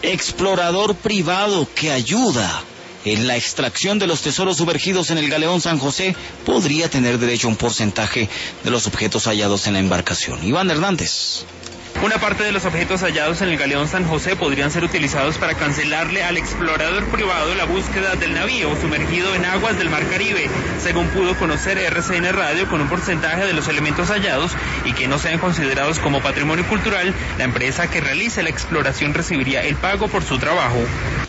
explorador privado que ayuda en la extracción de los tesoros sumergidos en el galeón San José, podría tener derecho a un porcentaje de los objetos hallados en la embarcación. Iván Hernández. Una parte de los objetos hallados en el galeón San José podrían ser utilizados para cancelarle al explorador privado la búsqueda del navío sumergido en aguas del Mar Caribe, según pudo conocer RCN Radio. Con un porcentaje de los elementos hallados y que no sean considerados como patrimonio cultural, la empresa que realice la exploración recibiría el pago por su trabajo.